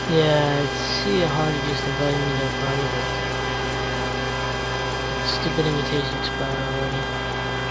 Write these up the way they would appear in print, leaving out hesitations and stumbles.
Yeah, it's C100 just invited me to a party, but stupid invitation expired already.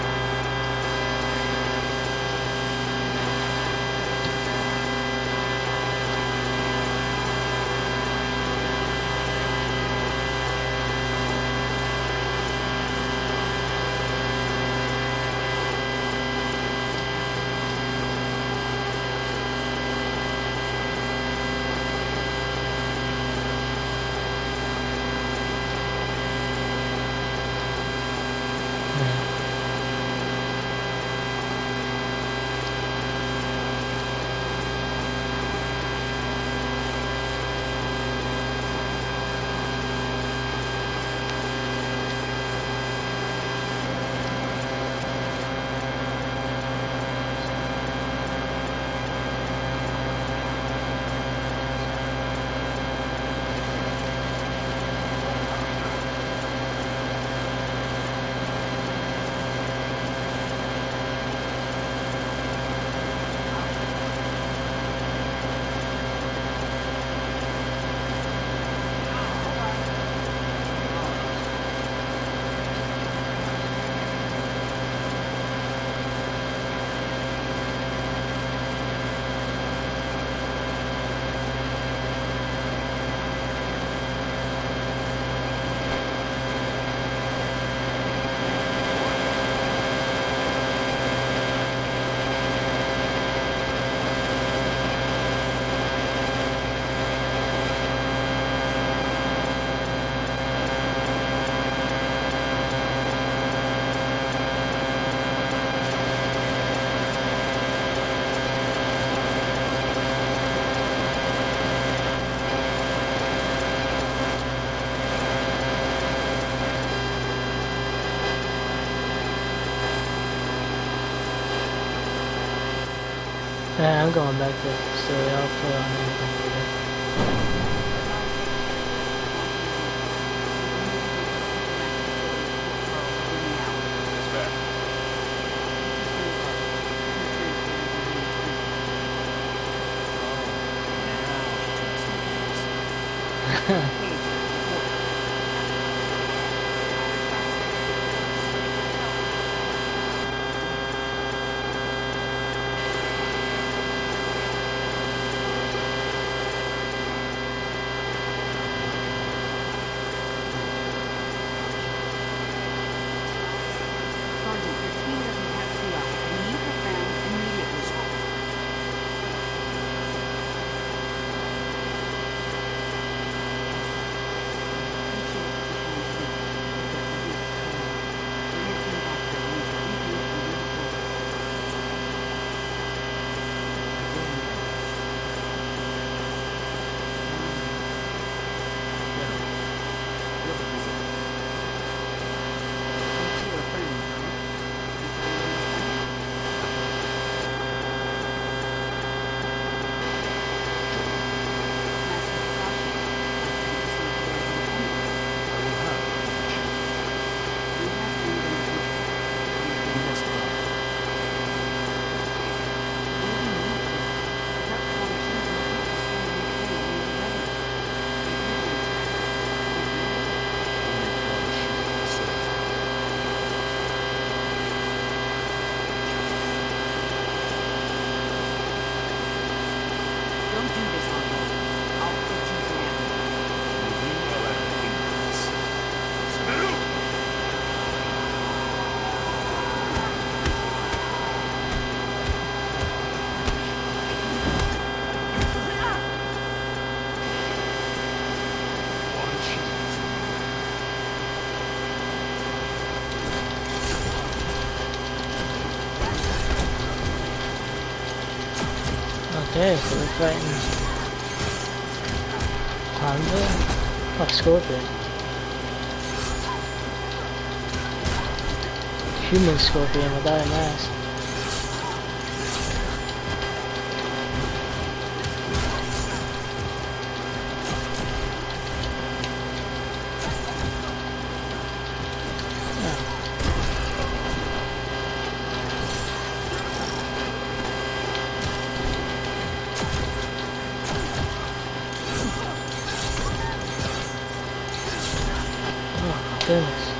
Yeah, I'm going back to the story. I'll play on the computer. Okay, so we're fighting Honda? Oh, Scorpion. Human Scorpion without a mask. goodness.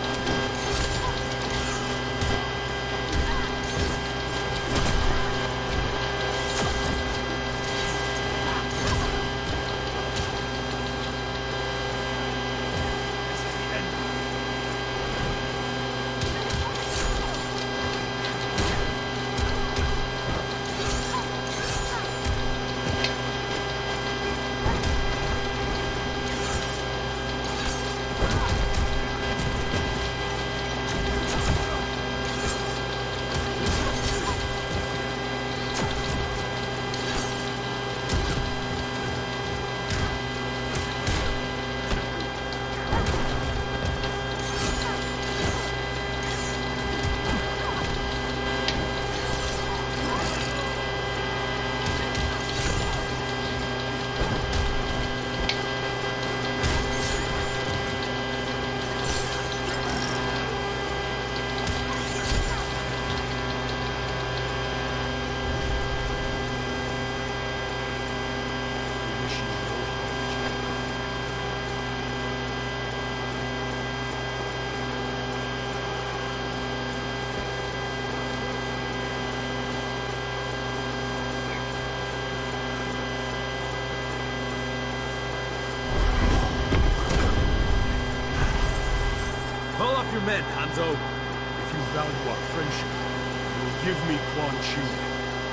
Call up your men, Hanzo. If you value our friendship, you will give me Quan Chi.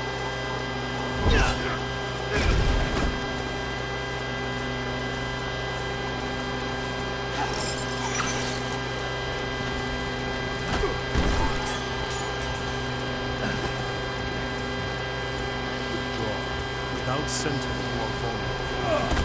Withdraw. Without Sentinel, you are vulnerable.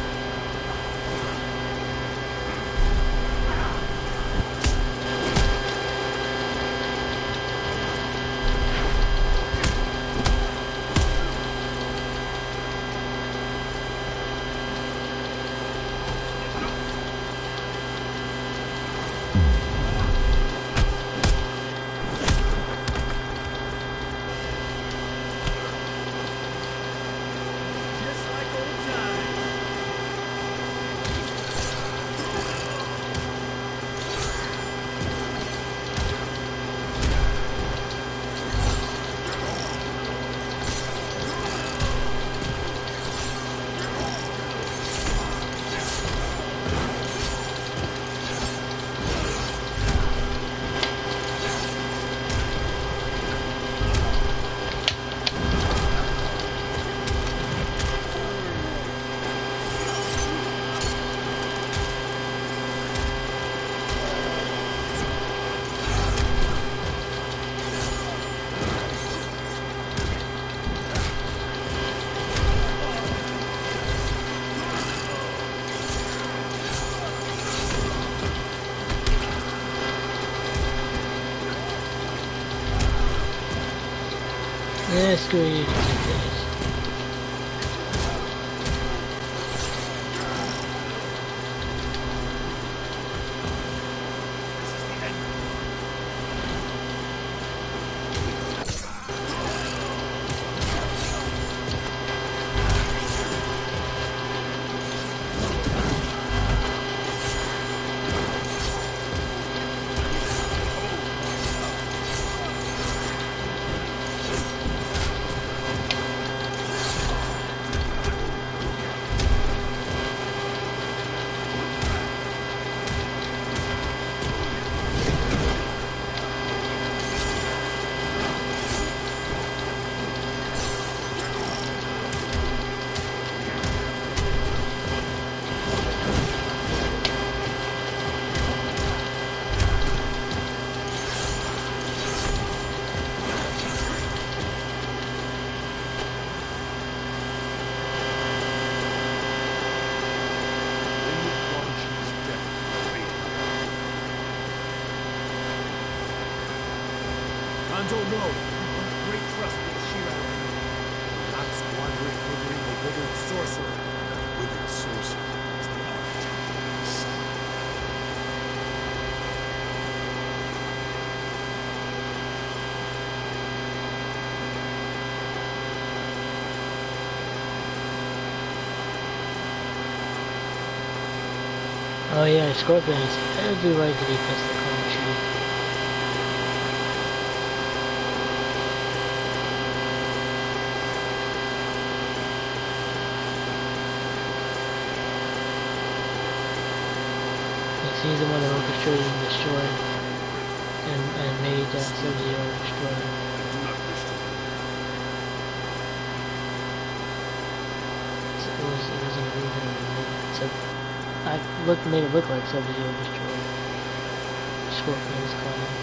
Let's go eat this. Hanzo, no! You earned great trust with Shira. Not squander it furthering the withered sorcerer. The withered sorcerer is the architect of this. Oh yeah, Scorpions. It would be right to be pissed at Komachi. He's the one that orchestrated and destroyed and made Sub-Zero destroy. It was an illusion. Made it look like Sub-Zero destroyed Scorpion's clan.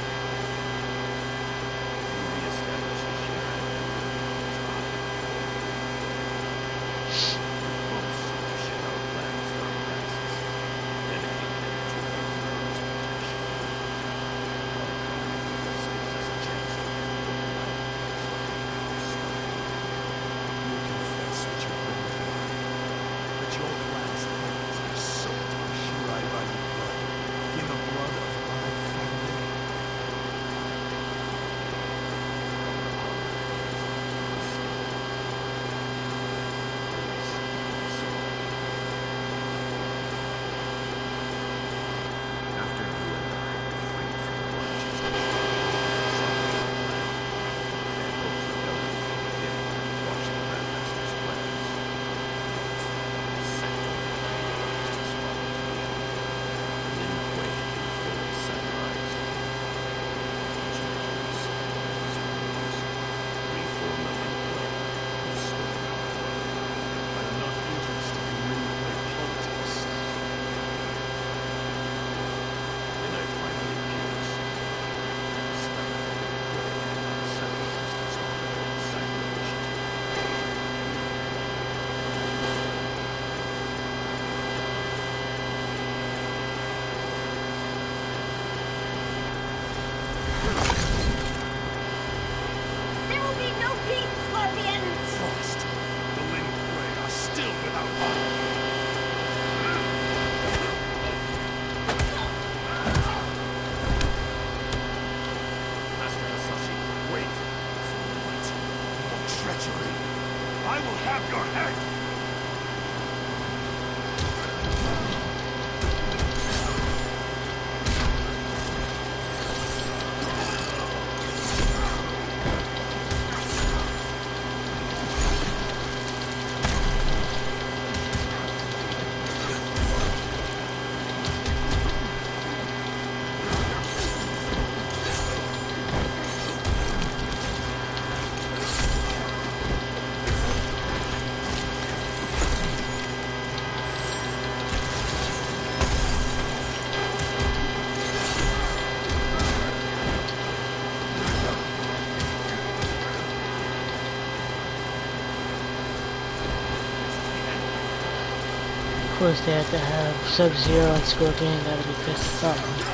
I will have your head! Of course, they have to have Sub-Zero and Scorpion. Gotta be pissed at something.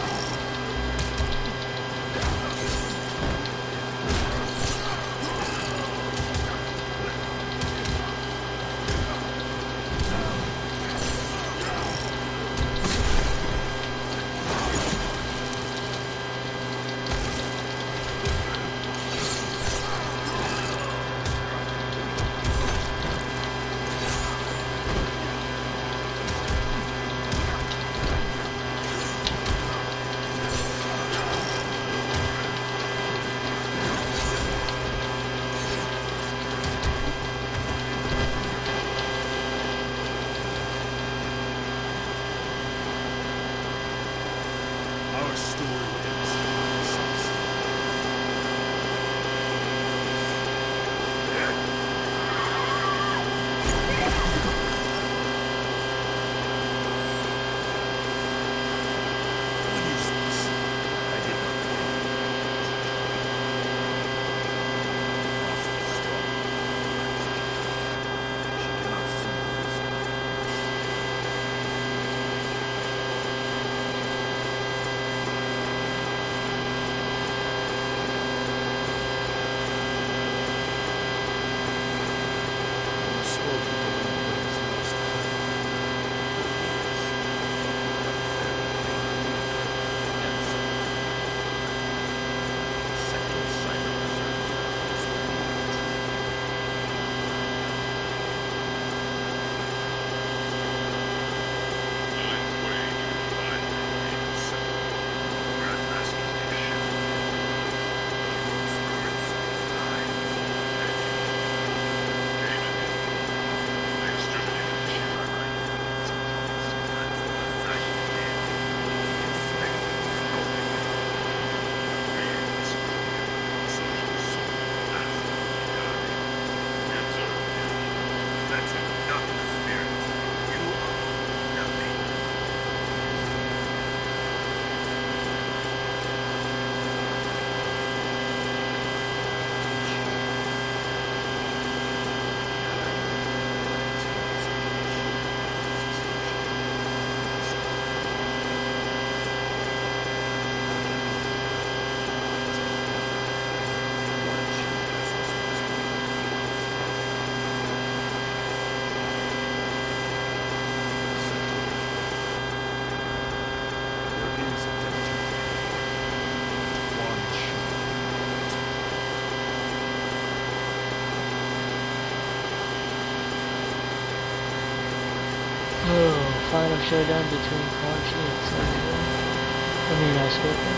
final showdown between Quan Chi and Sub-Zero. I mean, Scorpion.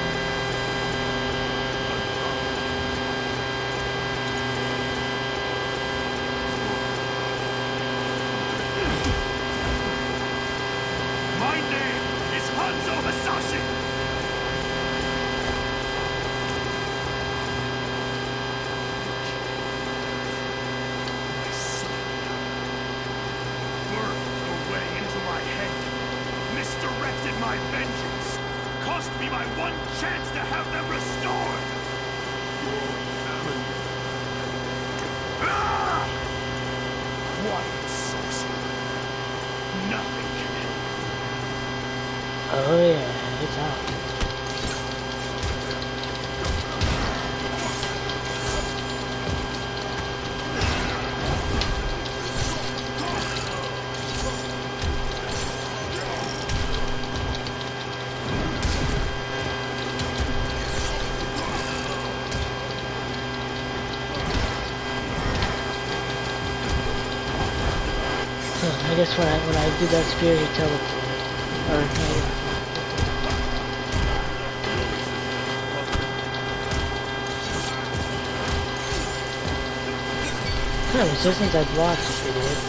My name is Hanzo Hasashi! My son. Worked your way into my head. Misdirected my vengeance. Cost me my one chance to have them restored! Ah! Quiet, sorcerer. Nothing can help. Oh yeah, it's out. I guess when I do that spear, he teleported. Or no, what kind of resistance I blocked, if you did.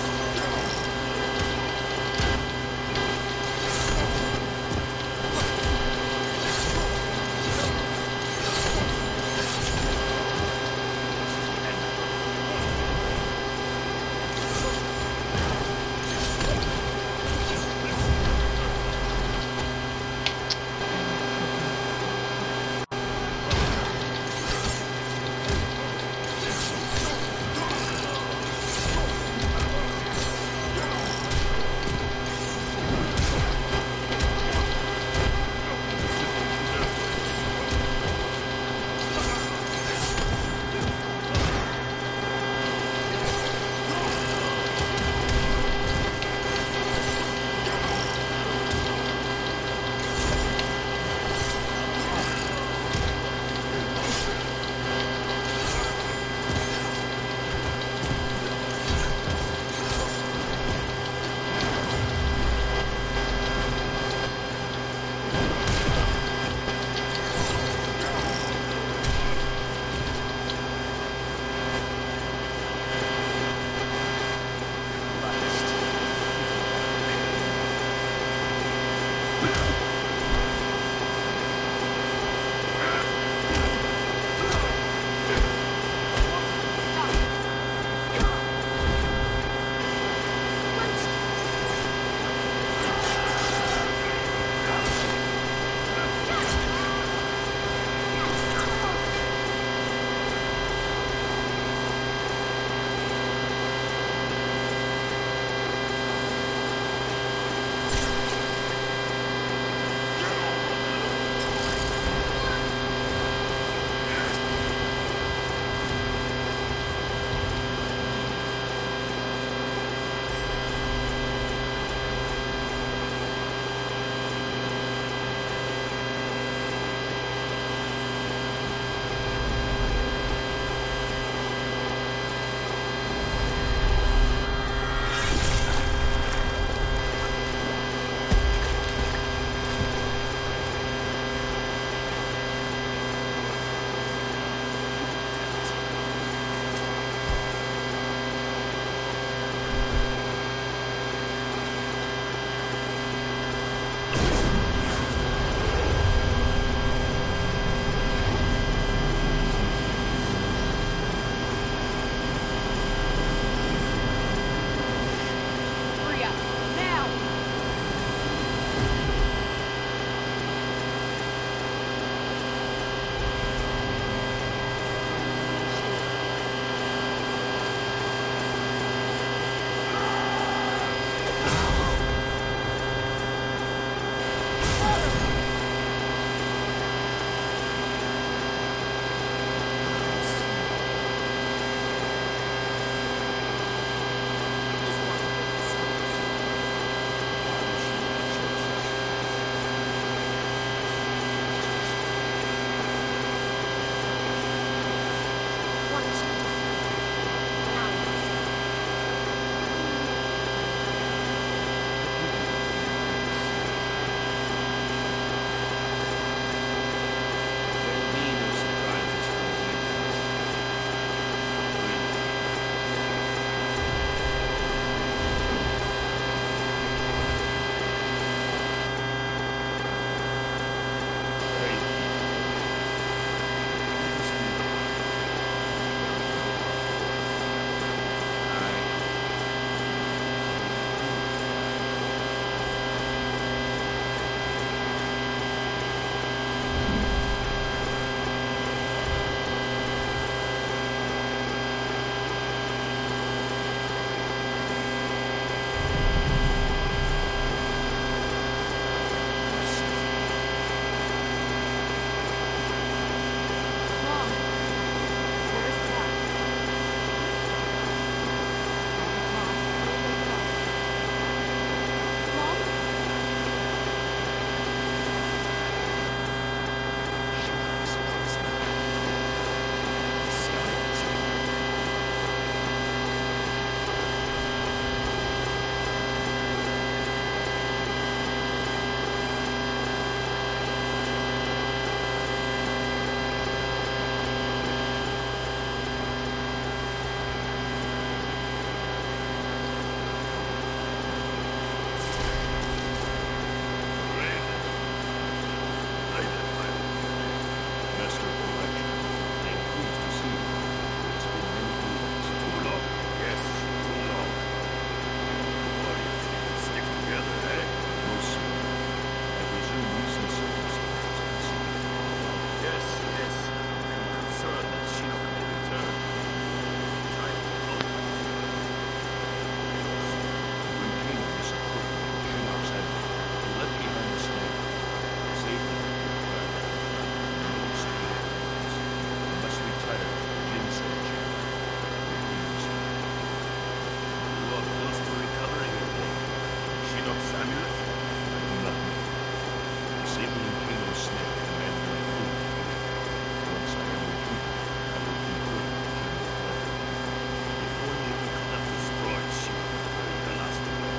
Shinnok's amulet? I do not know. Disabling Kano's snare demanded my proof. Once I am recruited, I will convert Kano's weapon. If only we could have destroyed Shinnok during the last war.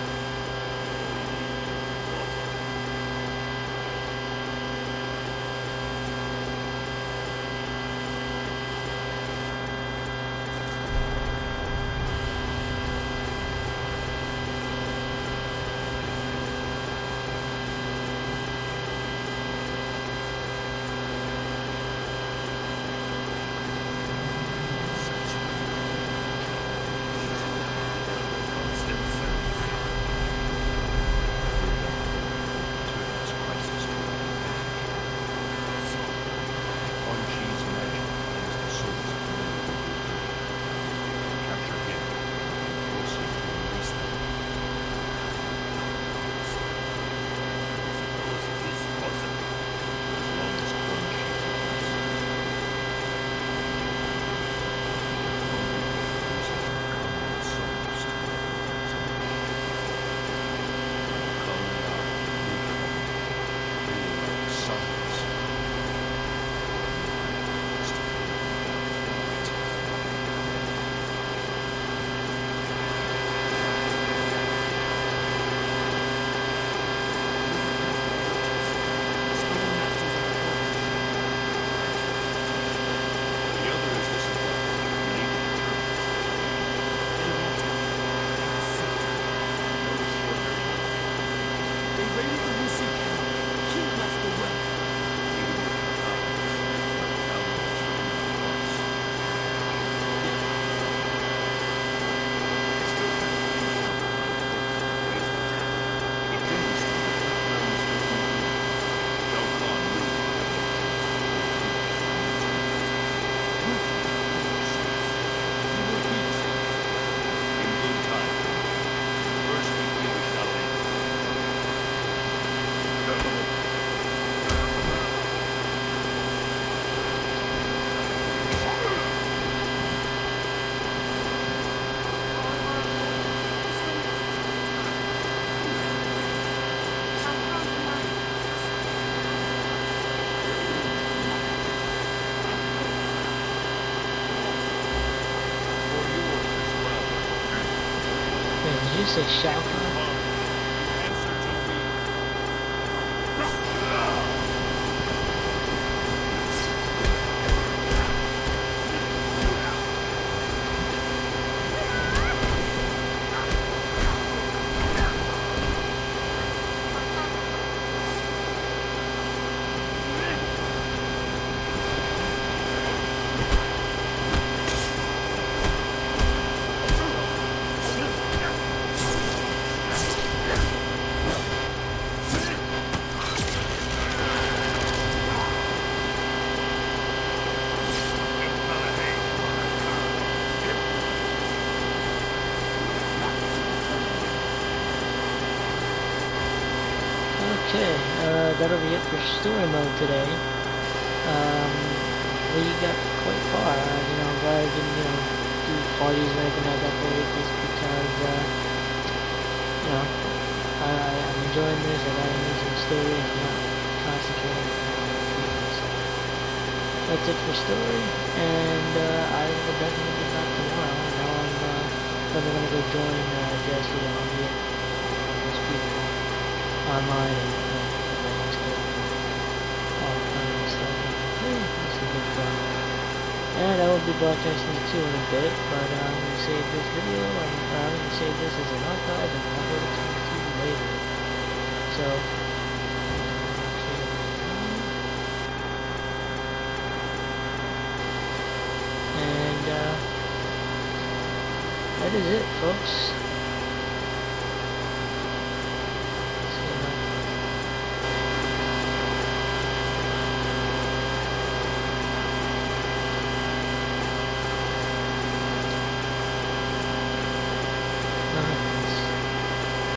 Did you say Shao Kahn? Okay, that'll be it for story mode today. We got quite far. I'm glad I didn't, do parties or anything like that today, just because, I'm enjoying this. I got amazing story, and I'm not concentrating on people. So that's it for story, and I will definitely get back tomorrow. Now I'm probably gonna go join Jesse and I'll get those people online and all kinds of stuff. This is good fun. And I will be broadcasting it too in a bit, but I'm going to save this video, I'm going to save this as an archive, and I'll be able to come to you later. So, and that is it, folks.